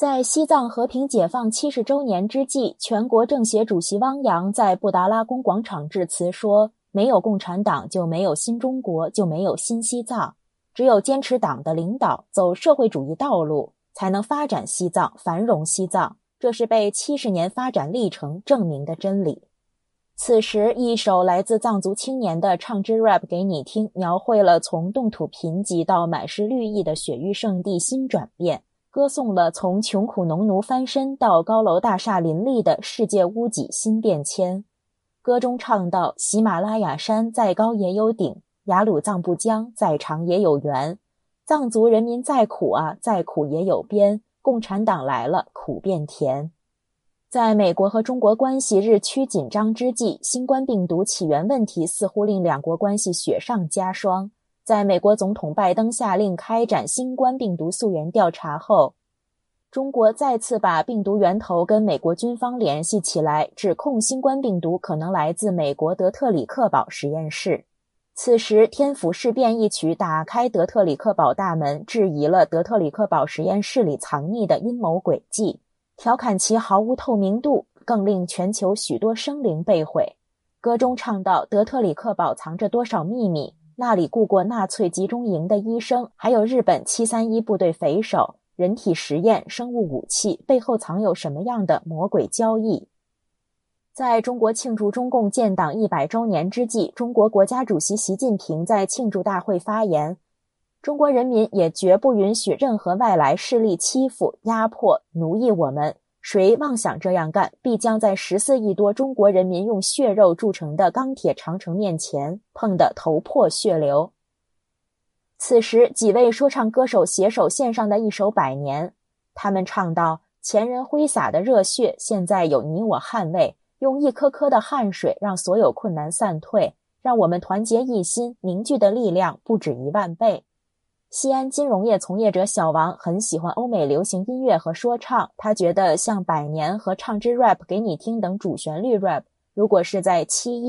在西藏和平解放70周年之际，全国政协主席汪洋在布达拉宫广场致辞说，没有共产党就没有新中国，就没有新西藏，只有坚持党的领导，走社会主义道路，才能发展西藏，繁荣西藏，这是被70年发展历程证明的真理。此时，一首来自藏族青年的唱支 rap 给你听，描绘了从冻土贫瘠到满是绿意的雪域圣地新转变，歌颂了从穷苦农奴翻身到高楼大厦林立的世界屋脊新变迁。歌中唱到，喜马拉雅山再高也有顶，雅鲁藏布江再长也有源，藏族人民再苦啊，再苦也有边，共产党来了，苦变甜。在美国和中国关系日趋紧张之际，新冠病毒起源问题似乎令两国关系雪上加霜。在美国总统拜登下令开展新冠病毒溯源调查后，中国再次把病毒源头跟美国军方联系起来，指控新冠病毒可能来自美国德特里克堡实验室。此时，天府事变一曲打开德特里克堡大门，质疑了德特里克堡实验室里藏匿的阴谋诡计，调侃其毫无透明度，更令全球许多生灵被毁。歌中唱到，德特里克堡藏着多少秘密，那里雇过纳粹集中营的医生，还有日本731部队匪首，人体实验、生物武器背后藏有什么样的魔鬼交易。在中国庆祝中共建党100周年之际，中国国家主席习近平在庆祝大会发言，中国人民也绝不允许任何外来势力欺负、压迫、奴役我们，谁妄想这样干，必将在14亿多中国人民用血肉铸成的钢铁长城面前碰得头破血流。此时，几位说唱歌手携手献上的一首《百年》，他们唱道，前人挥洒的热血，现在有你我捍卫，用一颗颗的汗水让所有困难散退，让我们团结一心，凝聚的力量不止10000倍。西安金融业从业者小王很喜欢欧美流行音乐和说唱，他觉得像《百年》和唱支 rap 给你听等主旋律 rap， 如果是在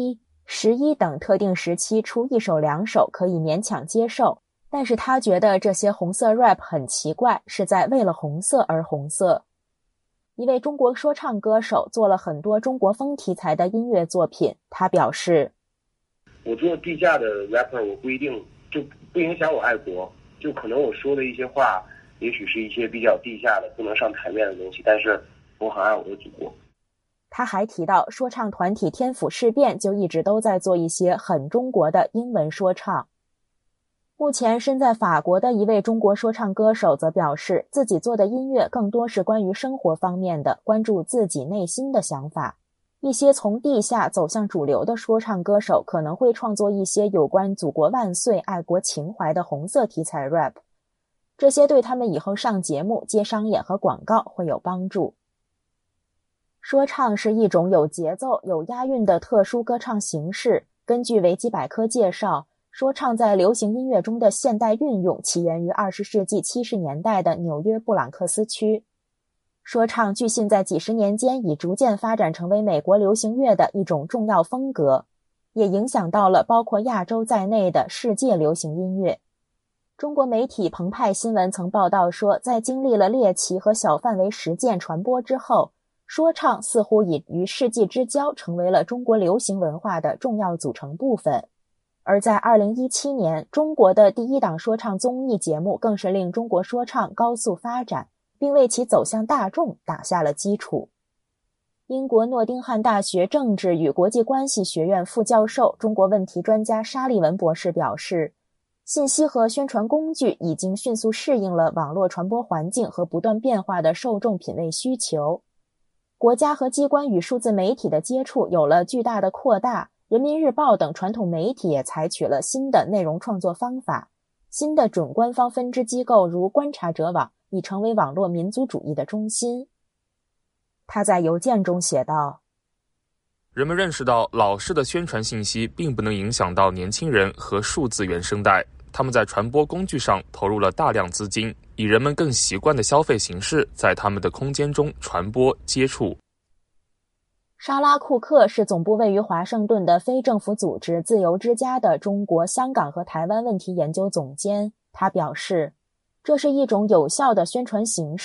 71、11等特定时期出1首2首可以勉强接受，但是他觉得这些红色 rap 很奇怪，是在为了红色而红色。一位中国说唱歌手做了很多中国风题材的音乐作品，他表示， 我做地下的 rapper， 我不一定就不影响我爱国，就可能我说的一些话也许是一些比较地下的不能上台面的东西，但是我很爱我的祖国。 他还提到，说唱团体天府事变就一直都在做一些很中国的英文说唱。目前身在法国的一位中国说唱歌手则表示，自己做的音乐更多是关于生活方面的，关注自己内心的想法。一些从地下走向主流的说唱歌手可能会创作一些有关祖国万岁、爱国情怀的红色题材 rap， 这些对他们以后上节目、接商演和广告会有帮助。说唱是一种有节奏、有押韵的特殊歌唱形式。根据维基百科介绍，说唱在流行音乐中的现代运用起源于20世纪70年代的纽约布朗克斯区。说唱据信在几十年间已逐渐发展成为美国流行乐的一种重要风格，也影响到了包括亚洲在内的世界流行音乐。中国媒体澎湃新闻曾报道说，在经历了猎奇和小范围实践传播之后，说唱似乎已与世纪之交成为了中国流行文化的重要组成部分。而在2017年，中国的第一档说唱综艺节目更是令中国说唱高速发展，并为其走向大众打下了基础。英国诺丁汉大学政治与国际关系学院副教授、中国问题专家沙利文博士表示，信息和宣传工具已经迅速适应了网络传播环境和不断变化的受众品味需求。国家和机关与数字媒体的接触有了巨大的扩大，人民日报等传统媒体也采取了新的内容创作方法。新的准官方分支机构如观察者网已成为网络民族主义的中心。他在邮件中写道， 人们认识到老式的宣传信息并不能影响到年轻人和数字原生代，他们在传播工具上投入了大量资金，以人们更习惯的消费形式在他们的空间中传播接触。 莎拉·库克是总部位于华盛顿的非政府组织自由之家的中国、香港和台湾问题研究总监。他表示，这是一种有效的宣传形式，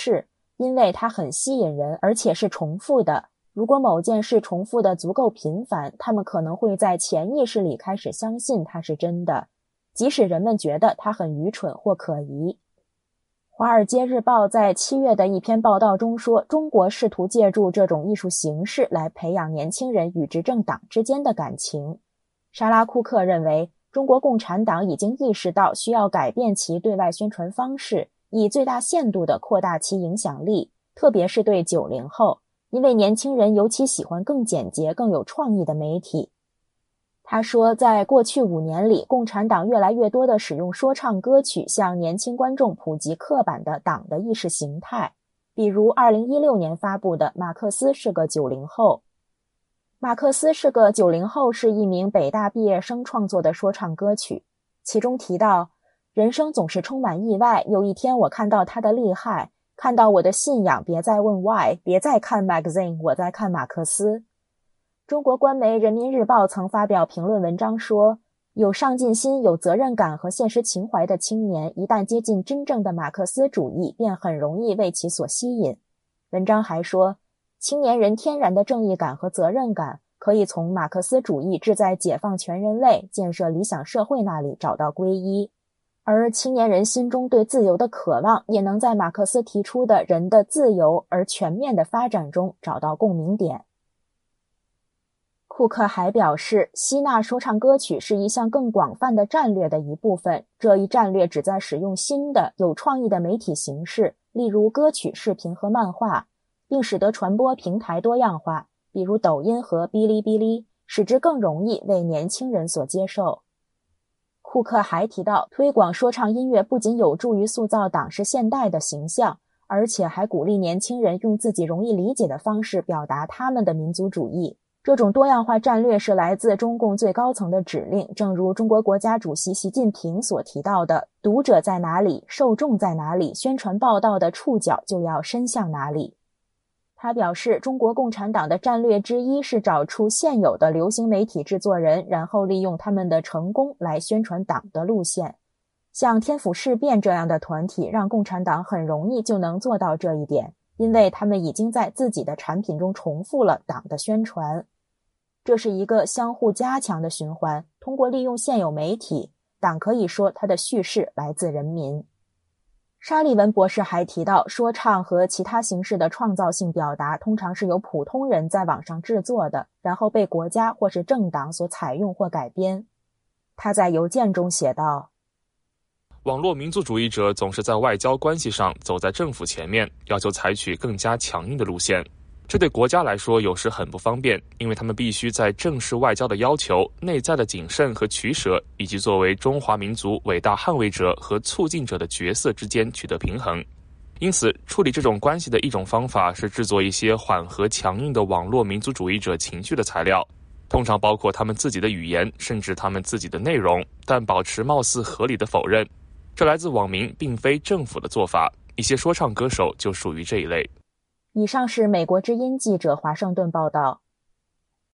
因为它很吸引人，而且是重复的。如果某件事重复的足够频繁，他们可能会在潜意识里开始相信它是真的，即使人们觉得它很愚蠢或可疑。华尔街日报在7月的一篇报道中说，中国试图借助这种艺术形式来培养年轻人与执政党之间的感情。莎拉·库克认为，中国共产党已经意识到需要改变其对外宣传方式，以最大限度地扩大其影响力，特别是对90后，因为年轻人尤其喜欢更简洁、更有创意的媒体。他说，在过去5年里，共产党越来越多地使用说唱歌曲向年轻观众普及刻板的党的意识形态，比如2016年发布的《马克思是个90后》。马克思是个90后是一名北大毕业生创作的说唱歌曲，其中提到，人生总是充满意外，有一天我看到他的厉害，看到我的信仰，别再问 why， 别再看 magazine， 我在看马克思。中国官媒人民日报曾发表评论文章说，有上进心、有责任感和现实情怀的青年，一旦接近真正的马克思主义，便很容易为其所吸引。文章还说，青年人天然的正义感和责任感可以从马克思主义志在解放全人类、建设理想社会那里找到皈依，而青年人心中对自由的渴望也能在马克思提出的人的自由而全面的发展中找到共鸣点。库克还表示，吸纳说唱歌曲是一项更广泛的战略的一部分，这一战略旨在使用新的、有创意的媒体形式，例如歌曲、视频和漫画，并使得传播平台多样化，比如抖音和哔哩哔哩，使之更容易为年轻人所接受。库克还提到，推广说唱音乐不仅有助于塑造党式现代的形象，而且还鼓励年轻人用自己容易理解的方式表达他们的民族主义。这种多样化战略是来自中共最高层的指令，正如中国国家主席习近平所提到的，读者在哪里，受众在哪里，宣传报道的触角就要伸向哪里。他表示，中国共产党的战略之一是找出现有的流行媒体制作人，然后利用他们的成功来宣传党的路线。像天府事变这样的团体，让共产党很容易就能做到这一点，因为他们已经在自己的产品中重复了党的宣传。这是一个相互加强的循环，通过利用现有媒体，党可以说它的叙事来自人民。沙利文博士还提到，说唱和其他形式的创造性表达通常是由普通人在网上制作的，然后被国家或是政党所采用或改编。他在邮件中写道， 网络民族主义者总是在外交关系上走在政府前面，要求采取更加强硬的路线。这对国家来说有时很不方便，因为他们必须在正式外交的要求、内在的谨慎和取舍，以及作为中华民族伟大捍卫者和促进者的角色之间取得平衡。因此，处理这种关系的一种方法是制作一些缓和强硬的网络民族主义者情绪的材料，通常包括他们自己的语言，甚至他们自己的内容，但保持貌似合理的否认。这来自网民并非政府的做法，一些说唱歌手就属于这一类。 以上是美国之音记者华盛顿报道。